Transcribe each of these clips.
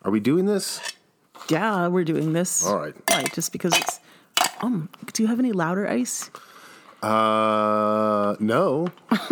Are we doing this? Yeah, we're doing this. All right. Why? Just because it's... do you have any louder ice? No.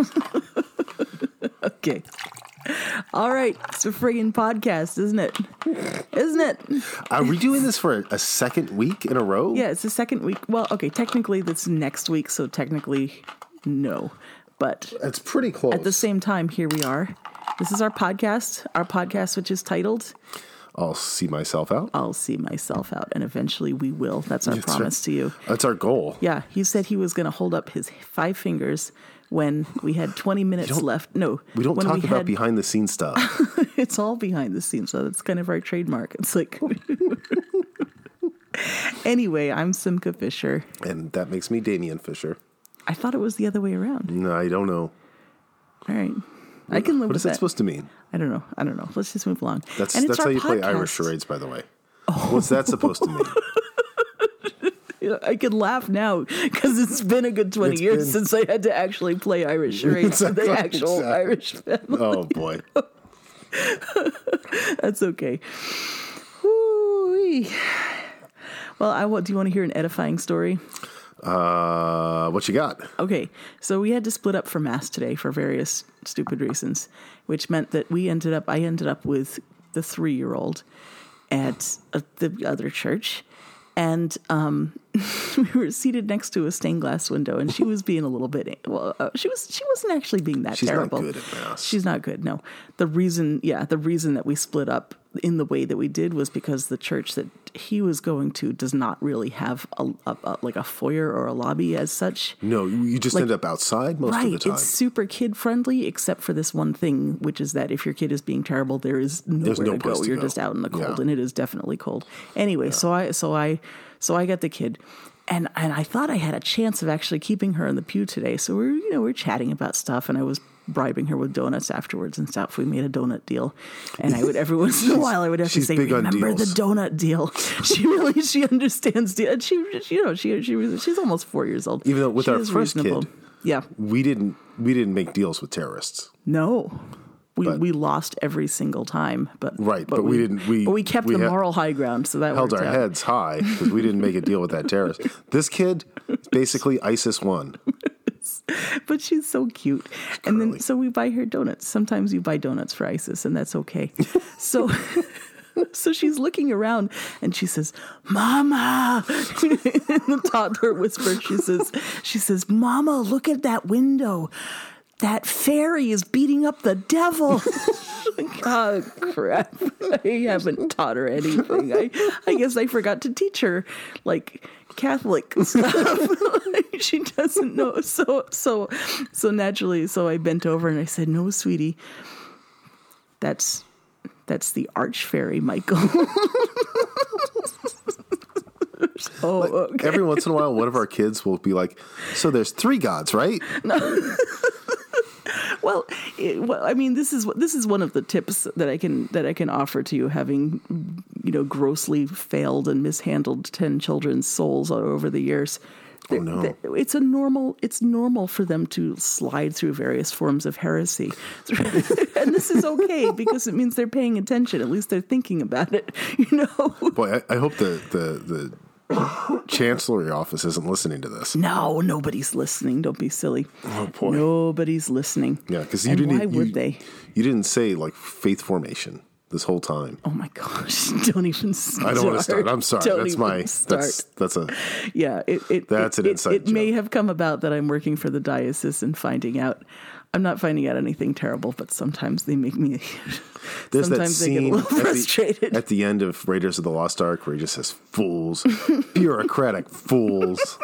Okay. All right. It's a friggin' podcast, isn't it? Isn't it? Are we doing this for a second week in a row? Yeah, it's the second week. Well, okay, technically that's next week, so technically no. But It's pretty close. at the same time, here we are. This is our podcast which is titled... I'll see myself out. I'll see myself out, and eventually we will. That's our promise to you. That's our goal. Yeah, he said he was going to hold up his 5 fingers when we had 20 minutes left. No, We don't talk about behind the scenes stuff. It's all behind the scenes, so that's kind of our trademark. It's like... Anyway, I'm Simca Fisher. And that makes me Damian Fisher. I thought it was the other way around. No, I don't know. All right. I can live What with is that that. supposed to mean? I don't know. Let's just move along. That's And it's how our you play podcast. Irish charades, by the way. What's that supposed to mean? You know, I can laugh now because it's been a good 20 years since I had to actually play Irish charades with the actual Irish family. Oh, boy. That's okay. Woo-wee. Well, do you want to hear an edifying story? What you got? Okay, so we had to split up for Mass today for various stupid reasons, which meant that I ended up with the 3-year-old at the other church, and we were seated next to a stained glass window, and she was being a little bit, she wasn't actually being that terrible. She's not good at Mass. She's not good, no. The reason that we split up in the way that we did was because the church that he was going to does not really have a foyer or a lobby as such. No, you just end up outside most of the time. It's super kid friendly, except for this one thing, which is that if your kid is being terrible, there's nowhere to go. You're just out in the cold, and it is definitely cold. Anyway, so I got the kid, and I thought I had a chance of actually keeping her in the pew today. So we're chatting about stuff, and I was bribing her with donuts afterwards and stuff. We made a donut deal, and I would every once in a while I would have to say, "Remember the donut deal." She understands deal. She's almost 4 years old. Even though with our first kid, yeah, we didn't make deals with terrorists. No. We lost every single time, but we didn't. We kept the moral high ground, so that held worked our out. heads high because we didn't make a deal with that terrorist. This kid, basically ISIS won. But she's so cute. And then, so we buy her donuts. Sometimes you buy donuts for ISIS, and that's okay. So she's looking around, and she says, "Mama!" In the toddler whisper, she says, "Mama, look at that window. That fairy is beating up the devil." Oh, crap. I haven't taught her anything. I guess I forgot to teach her, Catholic stuff. She doesn't know. So naturally, I bent over and I said, "No, sweetie, that's the arch fairy, Michael." Okay. Every once in a while, one of our kids will be like, "So there's 3 gods, right?" No. Well, I mean, this is one of the tips that I can offer to you, having grossly failed and mishandled 10 children's souls over the years. Oh no! It's normal for them to slide through various forms of heresy, and this is okay because it means they're paying attention. At least they're thinking about it. Boy, I hope the Chancellery office isn't listening to this. No, nobody's listening. Don't be silly. Oh boy, nobody's listening. Yeah, because why would they? You didn't say faith formation this whole time. Oh my gosh! Don't even start. I don't want to start. I'm sorry. That's an inside joke. It may have come about that I'm working for the diocese and finding out. I'm not finding out anything terrible, but sometimes they make me. There's sometimes that they get a scene little frustrated at the end of Raiders of the Lost Ark where he just says "fools, bureaucratic fools."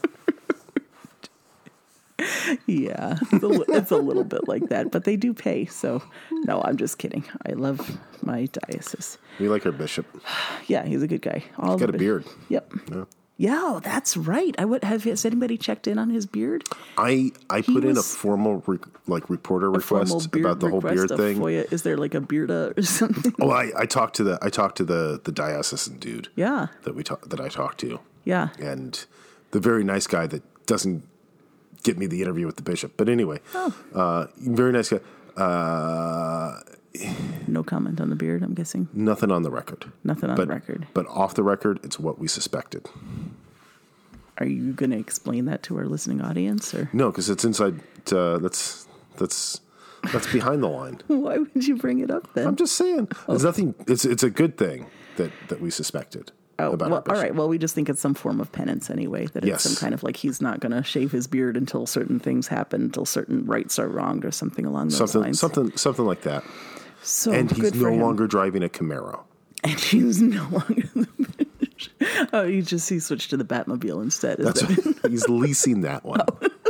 Yeah, it's a little bit like that, but they do pay. So, no, I'm just kidding. I love my diocese. We like our bishop. Yeah, he's a good guy. He's got a beard. Yep. Yeah, that's right. Has anybody checked in on his beard? I put in a formal reporter request about the whole beard thing. FOIA. Is there a bearda or something? Oh, I talked to the diocesan dude. Yeah. That I talked to. Yeah. And the very nice guy that doesn't get me the interview with the bishop. But anyway, very nice guy. No comment on the beard, I'm guessing. Nothing on the record. Nothing on the record. But off the record, it's what we suspected. Are you going to explain that to our listening audience, or no? Because it's inside. That's behind the line. Why would you bring it up then? I'm just saying. There's nothing. It's a good thing that we suspected. About all right. Well, we just think it's some form of penance anyway. That it's some kind of like he's not going to shave his beard until certain things happen, until certain rights are wronged, or something along those lines. Something like that. So and he's no him. longer driving a Camaro. And he's no longer. He switched to the Batmobile instead. He's leasing that one.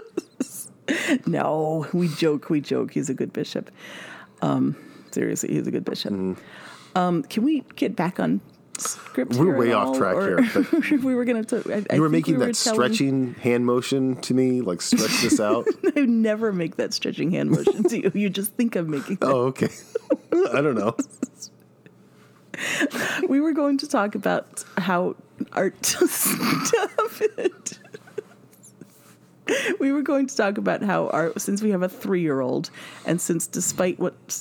No, we joke. He's a good bishop. Seriously, he's a good bishop. Can we get back on script? We're way off track here. But we were going to. You were making that stretching hand motion to me, like stretch this out. I never make that stretching hand motion to you. You just think I'm making that. Oh, okay. I don't know. We were going to talk about how art. Stop it. We were going to talk about how since we have a 3-year-old, and since despite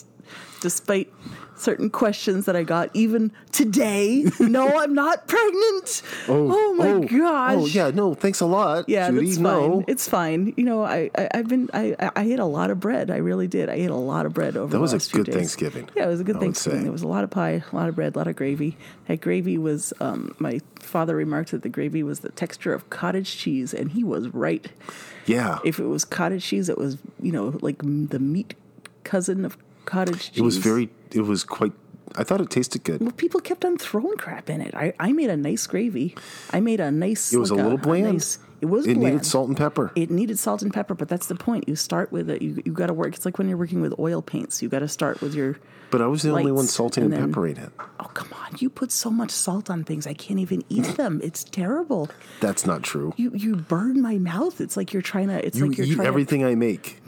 certain questions that I got even today, no, I'm not pregnant. Oh my gosh. Oh yeah, no, thanks a lot. Yeah, Judy, that's fine. No. It's fine. You know, I ate a lot of bread. I really did. I ate a lot of bread over the last few days. That was a good Thanksgiving. Yeah, it was a good Thanksgiving. There was a lot of pie, a lot of bread, a lot of gravy. That gravy was, my father remarked that the gravy was the texture of cottage cheese, and he was right. Yeah. If it was cottage cheese, it was, like the meat cousin of cottage cheese. It was quite, I thought it tasted good. Well, people kept on throwing crap in it. I made a nice gravy. I made a nice. It was a little bland. It was bland. It needed salt and pepper. It needed salt and pepper, but that's the point. You start with it. You got to work. It's like when you're working with oil paints. You got to start with your. But I was the only one salting and peppering it. Oh, come on. You put so much salt on things. I can't even eat them. It's terrible. That's not true. You burn my mouth. It's like you're trying to. It's like you're eat trying everything I make.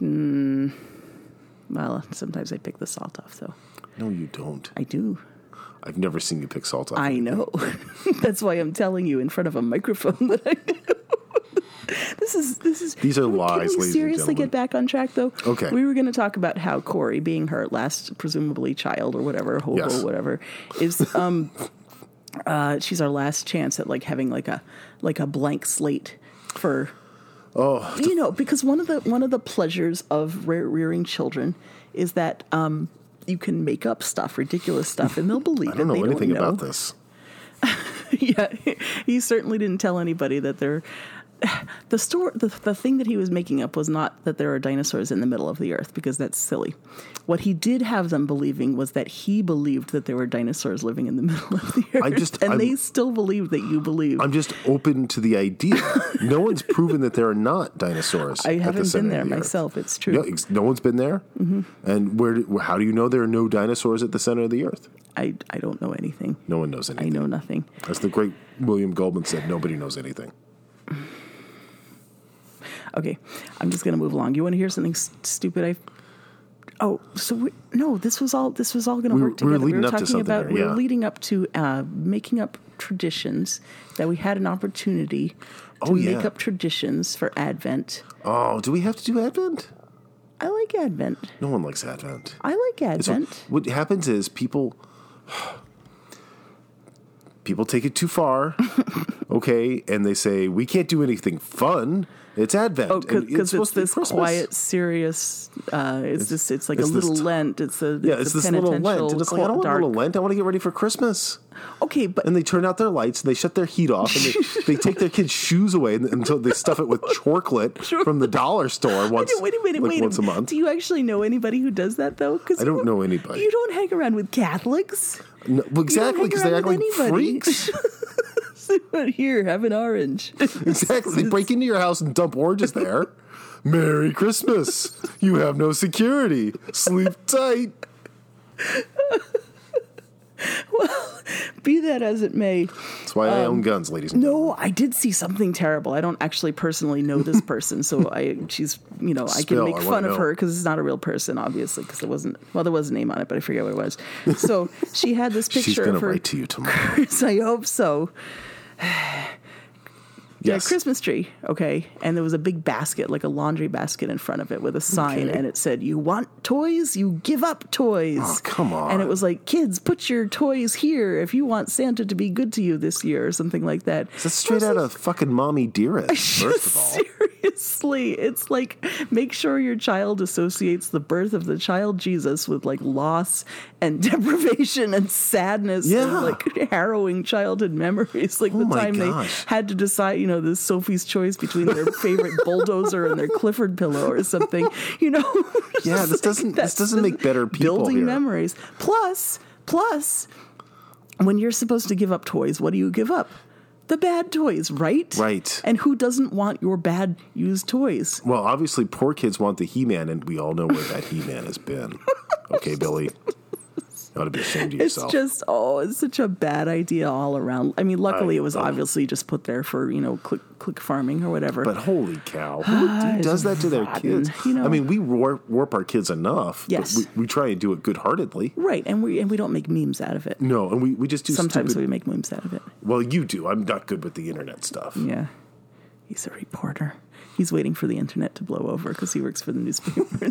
Well, sometimes I pick the salt off, though. No, you don't. I do. I've never seen you pick salt off. I know. That's why I'm telling you in front of a microphone that I do. This is. These are lies, can we seriously get back on track, though? Okay. We were going to talk about how Corey, being her last, presumably, child or whatever, whatever, is she's our last chance at having like a blank slate for. Oh, because one of the pleasures of rearing children is that you can make up stuff, ridiculous stuff, and they'll believe it. I don't know anything about this. Yeah, he certainly didn't tell anybody that they're. The thing that he was making up was not that there are dinosaurs in the middle of the earth, because that's silly. What he did have them believing was that he believed that there were dinosaurs living in the middle of the earth. They still believe that you believe. I'm just open to the idea. No one's proven that there are not dinosaurs. I haven't been there myself. It's true. No one's been there? Mm-hmm. And how do you know there are no dinosaurs at the center of the earth? I don't know anything. No one knows anything. I know nothing. As the great William Goldman said, nobody knows anything. Okay, I'm just going to move along. You want to hear something stupid? This was all going to work together. We were leading up to making up traditions, that we had an opportunity to make up traditions for Advent. Oh, do we have to do Advent? I like Advent. No one likes Advent. I like Advent. What happens is people take it too far, okay, and they say, we can't do anything fun. It's Advent. Oh, because it's this quiet, serious, it's like a little Lent. It's this little Lent. And it's like, I don't want a little Lent. I want to get ready for Christmas. Okay, but... And they turn out their lights, and they shut their heat off, and they take their kids' shoes away until they stuff it with chocolate from the dollar store once a month. Do you actually know anybody who does that, though? I don't know anybody. You don't hang around with Catholics. No, well, exactly, because they act like freaks. Here, have an orange. Exactly. They break into your house and dump oranges there. Merry Christmas. You have no security. Sleep tight. Well, be that as it may. That's why I own guns, ladies and gentlemen. No, I did see something terrible. I don't actually personally know this person, so I can make fun of her because it's not a real person, obviously, because there was a name on it, but I forget what it was. So she had this picture She's of her. She's going to write to you tomorrow. I hope so. Yes. Yeah, Christmas tree. Okay. And there was a big basket, like a laundry basket in front of it with a sign. And it said, you want toys? You give up toys. Oh, come on. And it was like, kids, put your toys here if you want Santa to be good to you this year or something like that. That's straight out of fucking Mommy Dearest, first of all. Seriously. It's like, make sure your child associates the birth of the child Jesus with like loss and deprivation and sadness and like harrowing childhood memories. Like the time they had to decide, this Sophie's Choice between their favorite bulldozer and their Clifford pillow or something, Yeah, this doesn't make better people building here. memories. Plus, when you're supposed to give up toys, what do you give up? The bad toys, right? Right. And who doesn't want your bad used toys? Well, obviously, poor kids want the He-Man, and we all know where that He-Man has been. Okay, Billy? You ought to be ashamed of yourself. It's such a bad idea all around. I mean, luckily it was obviously just put there for, click farming or whatever. But holy cow, who does that to their kids? I mean, we warp our kids enough. Yes. But we try and do it good-heartedly. Right, and we don't make memes out of it. No, and we just do Sometimes we make memes out of it. Well, you do. I'm not good with the internet stuff. Yeah. He's a reporter. He's waiting for the internet to blow over because he works for the newspapers.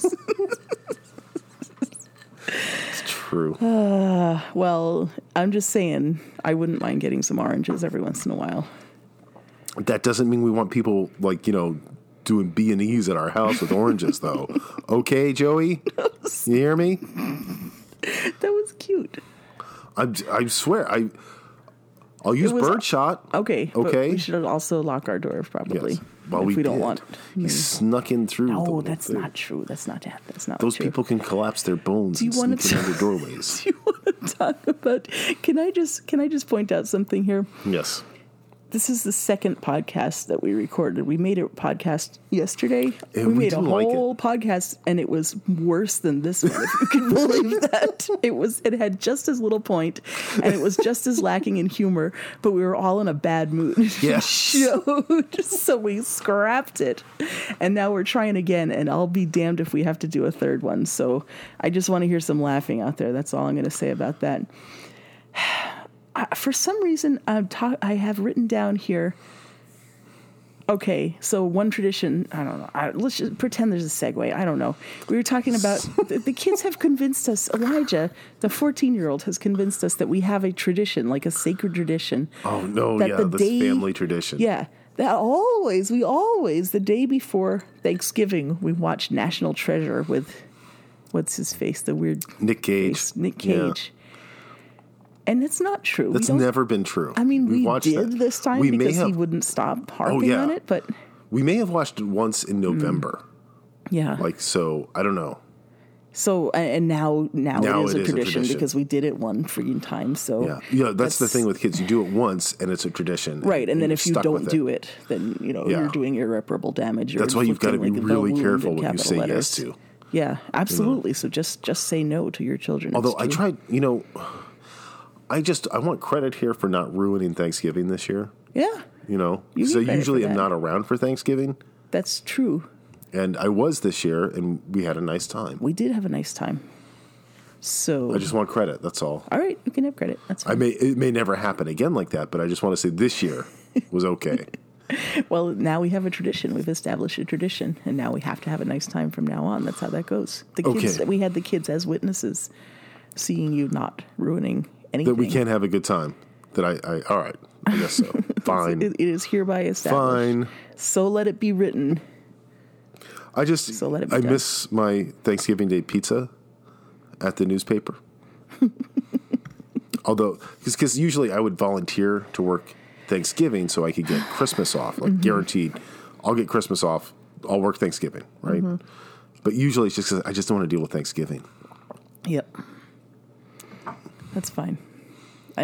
True. Well, I'm just saying, I wouldn't mind getting some oranges every once in a while. That doesn't mean we want people doing B&Es at our house with oranges, though. Okay, Joey, you hear me? That was cute. I swear, I'll use birdshot. Okay. But we should also lock our door probably. Yes. Well, if we don't want. He snuck in through. No, that's not true. That's not Those true. people can collapse their bones and sneak in under doorways. Do you want to talk about? Can I just point out something here? Yes. This is the second podcast that we recorded. We made a podcast yesterday. And we made a whole podcast, and it was worse than this one, if you can believe that. It had just as little point, and it was just as lacking in humor, but we were all in a bad mood. Yes. So we scrapped it. And now we're trying again, and I'll be damned if we have to do a third one. So I just want to hear some laughing out there. That's all I'm going to say about that. For some reason, I have written down here. Okay, so one tradition, I don't know. Let's just pretend there's a segue. I don't know. We were talking about the kids have convinced us. Elijah, the 14-year-old, has convinced us that we have a tradition, like a sacred tradition. Oh no! This family tradition. Yeah, that we always the day before Thanksgiving we watch National Treasure with what's his face, the weird Nick Cage. Nick Cage. Yeah. And it's not true. That's never been true. I mean, we did this time because he wouldn't stop harping on it, but... We may have watched it once in November. Yeah. So, I don't know. So, and now it is a tradition because we did it one freaking time, so... Yeah, that's the thing with kids. You do it once, and it's a tradition. Right, and then if you don't do it, then, you're doing irreparable damage. That's why you've got to be really careful what you say yes to. Yeah, absolutely. So just say no to your children. Although I tried, I want credit here for not ruining Thanksgiving this year. Yeah. So usually I'm not around for Thanksgiving. That's true. And I was this year, and we had a nice time. We did have a nice time. So I just want credit, that's all. All right, you can have credit. That's fine. It may never happen again like that, but I just want to say this year was okay. Well, now we have a tradition. We've established a tradition, and now we have to have a nice time from now on. That's how that goes. We had the kids as witnesses, seeing you not ruining anything. That we can't have a good time. All right, I guess so. Fine. It is hereby established. Fine. So let it be written. I miss my Thanksgiving Day pizza at the newspaper. Although, because usually I would volunteer to work Thanksgiving so I could get Christmas off, guaranteed. I'll get Christmas off. I'll work Thanksgiving, right? Mm-hmm. But usually it's just because I just don't want to deal with Thanksgiving. Yep. That's fine. I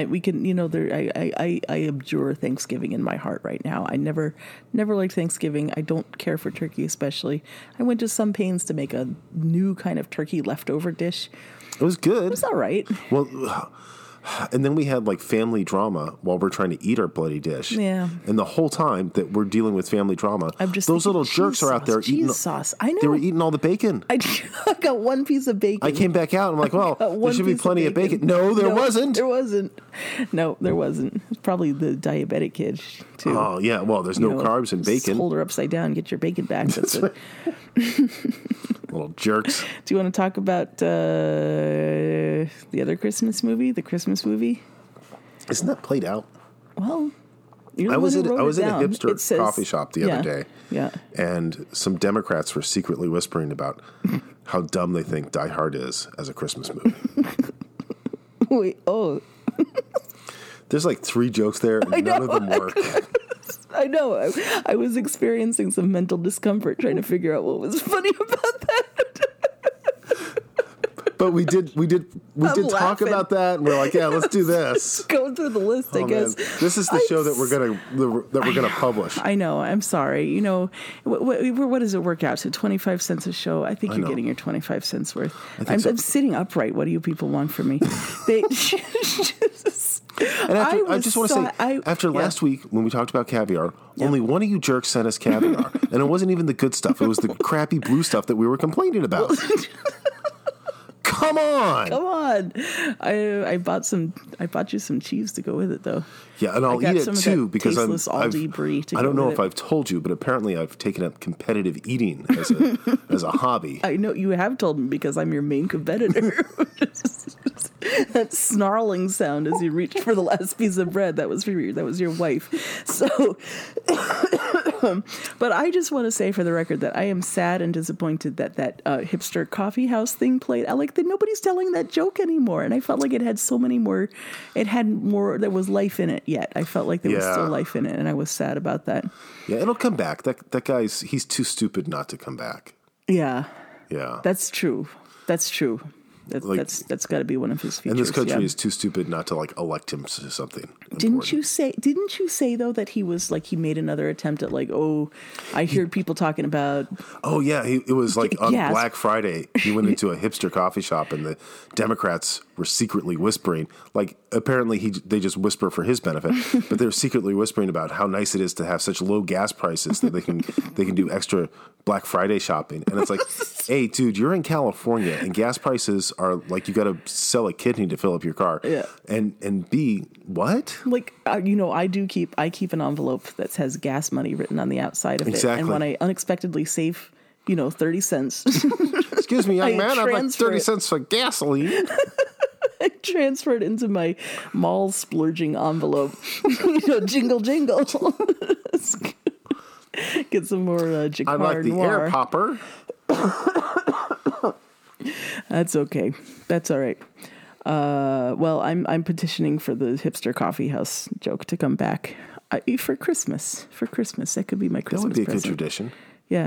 abjure Thanksgiving in my heart right now. I never liked Thanksgiving. I don't care for turkey especially. I went to some pains to make a new kind of turkey leftover dish. It was good. It was all right. Well, And then we had like family drama while we're trying to eat our bloody dish. Yeah. And the whole time that we're dealing with family drama, I'm just those thinking little jerks are out there eating sauce. I know. They were eating all the bacon. I got one piece of bacon. I came back out. I'm like, well, there should be plenty of bacon. No, there wasn't. There wasn't. No, there wasn't. It's probably the diabetic kid too. Oh yeah. Well, there's no carbs in bacon. Just hold her upside down, get your bacon back. That's it. Little jerks. Do you want to talk about the other Christmas movie, the Christmas movie? Isn't that played out? Well, I was in a hipster coffee shop the other day. Yeah. And some Democrats were secretly whispering about how dumb they think Die Hard is as a Christmas movie. Wait, oh. There's like 3 jokes there, and none of them work. I know. I was experiencing some mental discomfort trying to figure out what was funny about that. But we did talk about that, and we're like, yeah, let's do this. Going through the list, I guess. Man. This is the show that we're gonna publish. I know. I'm sorry. You know, what does it work out to? 25 cents a show. I think you're getting your 25 cents worth. I'm sitting upright. What do you people want from me? And I just want to say, after last week when we talked about caviar, only one of you jerks sent us caviar, and it wasn't even the good stuff. It was the crappy blue stuff that we were complaining about. Come on! I bought you some cheese to go with it, though. Yeah, and I'll eat it too because Aldi brie I don't know if I've told you, but apparently I've taken up competitive eating as a hobby. I know you have told me because I'm your main competitor. That snarling sound as you reached for the last piece of bread, that was your wife. So, but I just want to say for the record that I am sad and disappointed that hipster coffee house thing played. I like that nobody's telling that joke anymore, and I felt like it had so many more. It had more. There was life in it yet. I felt like there was still life in it, and I was sad about that. Yeah, it'll come back. That guy's he's too stupid not to come back. Yeah. Yeah. That's true. That's got to be one of his features. And this country is too stupid not to elect him to something. Didn't you say though that he was he made another attempt at I heard people talking about. Oh yeah, it was on Black Friday. He went into a hipster coffee shop and the Democrats were secretly whispering. Apparently they just whisper for his benefit, but they're secretly whispering about how nice it is to have such low gas prices that they can do extra Black Friday shopping. And it's like, hey, dude, you're in California and gas prices are you got to sell a kidney to fill up your car. Yeah. And B, what? I keep an envelope that has gas money written on the outside of it. And when I unexpectedly save, 30 cents. Excuse me, young man, I'd like 30 cents for gasoline. I transfer it into my mall splurging envelope. Jingle, jingle. Get some more Jacquard I like the Noir. air popper. That's okay. That's all right. Well, I'm petitioning for the hipster coffee house joke to come back for Christmas. For Christmas, that could be my Christmas present. That would be a good tradition. Yeah.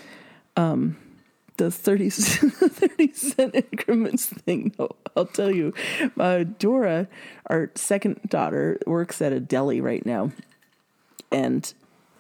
The 30 cent increments thing. I'll tell you, Dora, our second daughter, works at a deli right now, and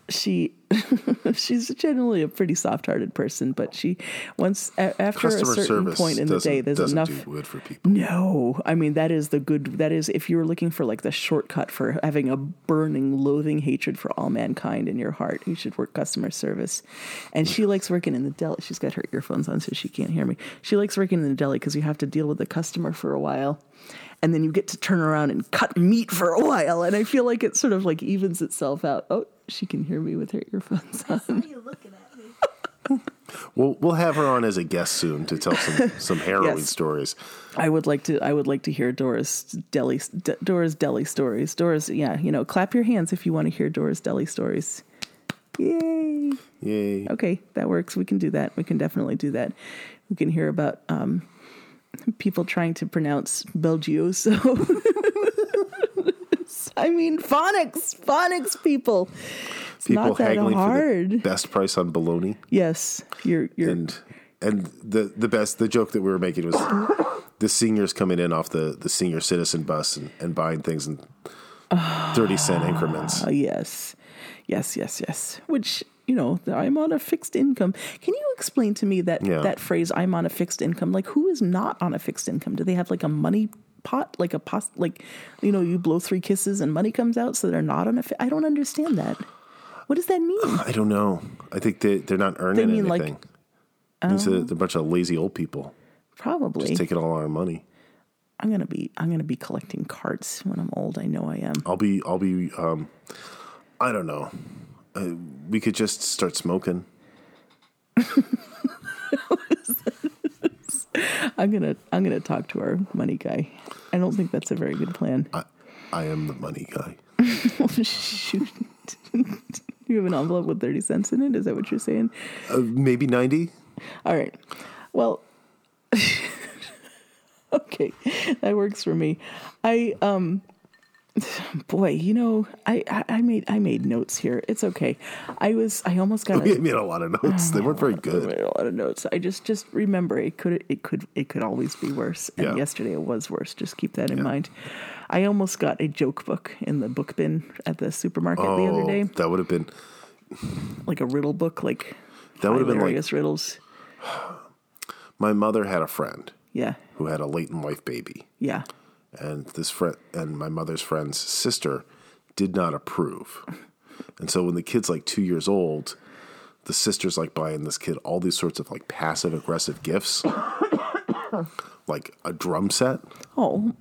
she's generally a pretty soft-hearted person, but she after Customer a certain point in the day, there's enough. Do good for people. No, I mean that is if you're looking for the shortcut for having a burning, loathing hatred for all mankind in your heart, you should work customer service. And she likes working in the deli. She's got her earphones on, so she can't hear me. She likes working in the deli because you have to deal with the customer for a while. And then you get to turn around and cut meat for a while. And I feel like it sort of evens itself out. Oh, she can hear me with her earphones on. I saw you looking at me. We'll have her on as a guest soon to tell some harrowing stories. I would like to hear Dora's deli stories. Dora's, clap your hands if you want to hear Dora's deli stories. Yay. Yay. Okay, that works. We can do that. We can definitely do that. We can hear about people trying to pronounce Belgioso. I mean, phonics people. It's people not that haggling hard. For the best price on bologna. Yes, you're and the joke that we were making was the seniors coming in off the senior citizen bus and buying things in 30-cent increments. Yes. Which, I'm on a fixed income. Can you explain to me that phrase, I'm on a fixed income? Who is not on a fixed income? Do they have a money pot, like a pot, like, you know, you blow 3 kisses and money comes out, so they're not on a. I don't understand that. What does that mean? I don't know. I think they're not earning They mean, anything. They're a bunch of lazy old people. Probably. Just taking all our money. I'm gonna be collecting cards when I'm old. I know I am. I'll be. I don't know. We could just start smoking. I'm gonna talk to our money guy. I don't think that's a very good plan. I am the money guy. Shoot. You have an envelope with 30 cents in it? Is that what you're saying? Maybe 90. All right. Well, okay, that works for me. Boy, you know, I made notes here. It's okay. I almost got. We made a lot of notes. They weren't very I good. made a lot of notes. I just remember it could always be worse. And yesterday it was worse. Just keep that in mind. I almost got a joke book in the book bin at the supermarket the other day. That would have been like a riddle book, like that would have been hilarious riddles. My mother had a friend. Yeah. Who had a late in life baby. Yeah. And this friend and my mother's friend's sister did not approve. And so when the kid's like 2 years old, the sister's like buying this kid all these sorts of like passive aggressive gifts. Like a drum set. Oh.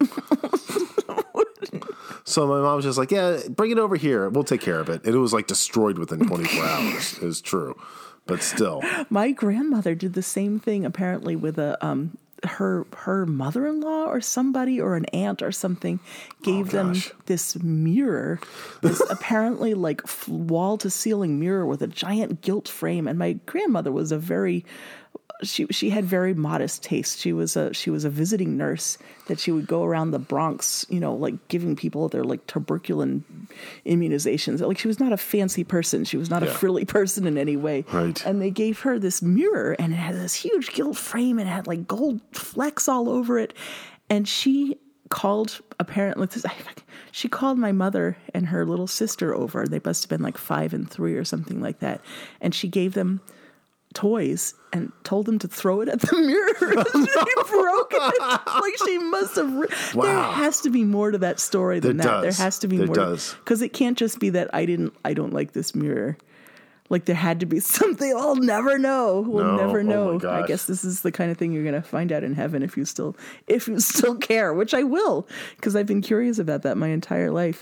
So my mom was just like, yeah, bring it over here. We'll take care of it. And it was like destroyed within 24 hours. It was true. But still. My grandmother did the same thing apparently with a her mother-in-law or somebody or an aunt or something gave them this mirror, this apparently like wall-to-ceiling mirror with a giant gilt frame. And my grandmother was she had very modest taste. She was a visiting nurse that she would go around the Bronx, you know, like giving people their like tuberculin immunizations. Like she was not a fancy person. She was not a frilly person in any way. Right. And they gave her this mirror and it had this huge gilt frame and it had like gold flecks all over it. And she called she called my mother and her little sister over. They must have been like 5 and 3 or something like that. And she gave them toys and told them to throw it at the mirror. She broke it. Like she must have. Wow. There has to be more to that story than that. There has to be more. Because it can't just be that I don't like this mirror. Like there had to be something. I'll never know. We'll never know. Oh my gosh. I guess this is the kind of thing you're going to find out in heaven if you still care, which I will, because I've been curious about that my entire life.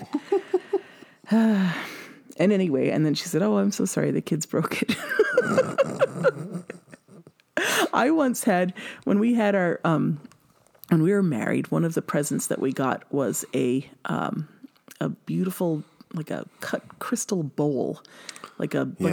And anyway, and then she said, "Oh, I'm so sorry, the kids broke it." I once had, when we were married, one of the presents that we got was a beautiful, like a cut crystal bowl, it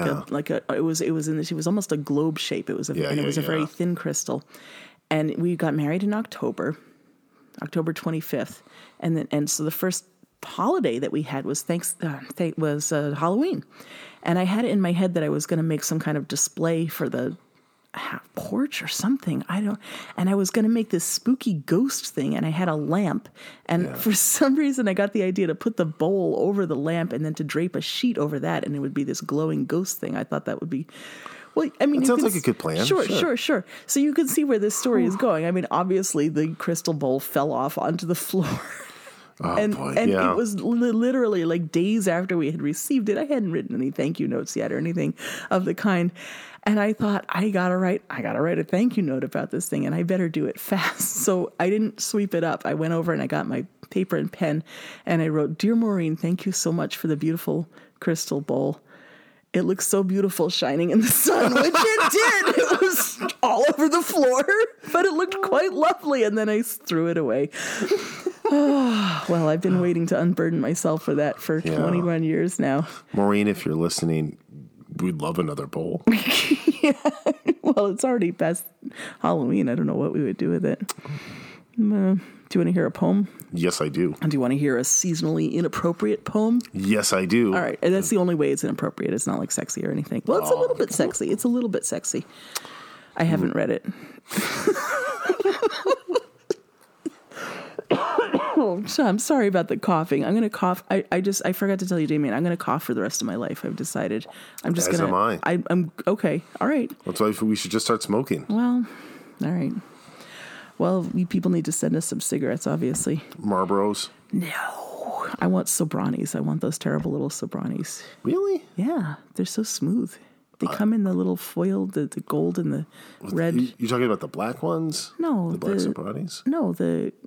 was almost a globe shape. It was a very thin crystal, and we got married in October 25th, and so the first holiday that we had was Halloween, and I had it in my head that I was going to make some kind of display for the porch or something. And I was going to make this spooky ghost thing, and I had a lamp, and for some reason I got the idea to put the bowl over the lamp and then to drape a sheet over that, and it would be this glowing ghost thing. I thought that would be. Well, I mean, it sounds like a good plan. Sure. So you can see where this story is going. I mean, obviously the crystal bowl fell off onto the floor. And it was literally like days after we had received it. I hadn't written any thank you notes yet or anything of the kind. And I thought, I gotta write a thank you note about this thing, and I better do it fast. So I didn't sweep it up. I went over and I got my paper and pen, and I wrote, "Dear Maureen, thank you so much for the beautiful crystal bowl. It looks so beautiful shining in the sun," which it did. It was all over the floor, but it looked quite lovely. And then I threw it away. Oh, well, I've been waiting to unburden myself for that for 21 years now. Maureen, if you're listening, we'd love another bowl. Yeah. Well, it's already past Halloween. I don't know what we would do with it. Do you want to hear a poem? Yes, I do. And do you want to hear a seasonally inappropriate poem? Yes, I do. All right. And that's the only way it's inappropriate. It's not like sexy or anything. Well, it's a little bit sexy. It's a little bit sexy. I haven't read it. I'm sorry about the coughing. I'm going to cough. I forgot to tell you, Damien, I'm going to cough for the rest of my life. I've decided. I'm just going to. As am I. I'm okay. All right. That's why we should just start smoking. Well, all right. Well, you people need to send us some cigarettes, obviously. Marlboros. No. I want Sobranis. I want those terrible little Sobranis. Really? Yeah, they're so smooth. They come in the little foil, the gold and the red. You talking about the black ones? No. The black Sobranis? No,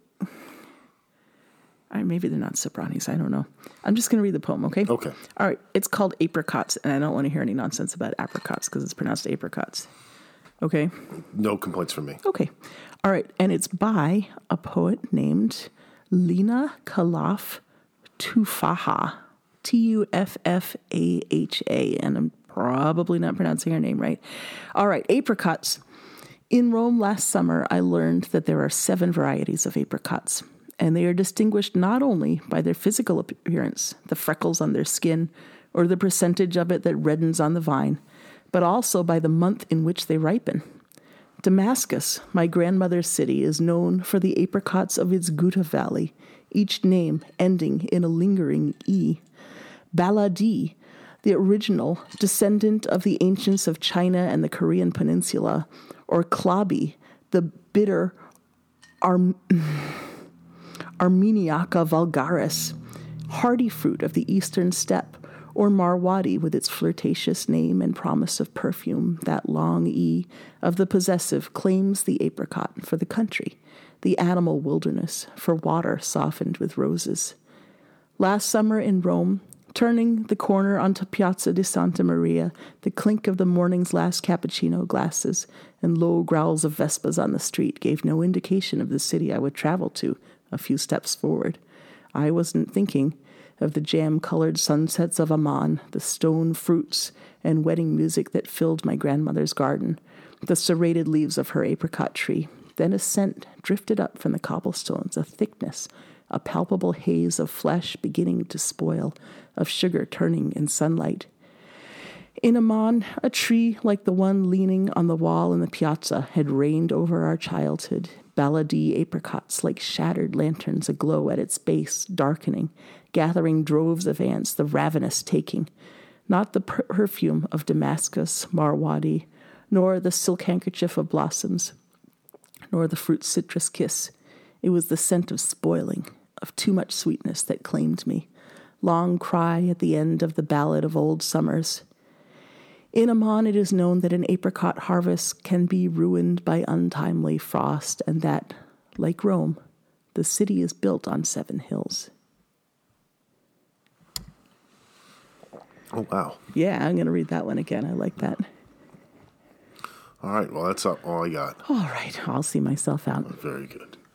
maybe they're not Sobranis. I don't know. I'm just going to read the poem, okay? Okay. All right. It's called Apricots, and I don't want to hear any nonsense about apricots because it's pronounced apricots. Okay? No complaints from me. Okay. All right. And it's by a poet named Lina Khalaf Tuffaha. Tuffaha. And I'm probably not pronouncing her name right. All right. Apricots. In Rome last summer, I learned that there are 7 varieties of apricots. And they are distinguished not only by their physical appearance, the freckles on their skin, or the percentage of it that reddens on the vine, but also by the month in which they ripen. Damascus, my grandmother's city, is known for the apricots of its Ghouta Valley, each name ending in a lingering E. Baladi, the original descendant of the ancients of China and the Korean peninsula, or Klabi, the bitter Armeniaca vulgaris, hardy fruit of the eastern steppe, or Marwadi with its flirtatious name and promise of perfume, that long E of the possessive claims the apricot for the country, the animal wilderness for water softened with roses. Last summer in Rome, turning the corner onto Piazza di Santa Maria, the clink of the morning's last cappuccino glasses and low growls of Vespas on the street gave no indication of the city I would travel to a few steps forward. I wasn't thinking of the jam-colored sunsets of Amman, the stone fruits and wedding music that filled my grandmother's garden, the serrated leaves of her apricot tree. Then a scent drifted up from the cobblestones, a thickness, a palpable haze of flesh beginning to spoil, of sugar turning in sunlight. In Amman, a tree like the one leaning on the wall in the piazza had reigned over our childhood, Baladi apricots like shattered lanterns aglow at its base, darkening, gathering droves of ants, the ravenous taking. Not the perfume of Damascus, Marwadi, nor the silk handkerchief of blossoms, nor the fruit citrus kiss. It was the scent of spoiling, of too much sweetness that claimed me. Long cry at the end of the ballad of old summers. In Amman, it is known that an apricot harvest can be ruined by untimely frost, and that, like Rome, the city is built on 7 hills. Oh, wow. Yeah, I'm going to read that one again. I like that. All right. Well, that's all I got. All right, I'll see myself out. Very good.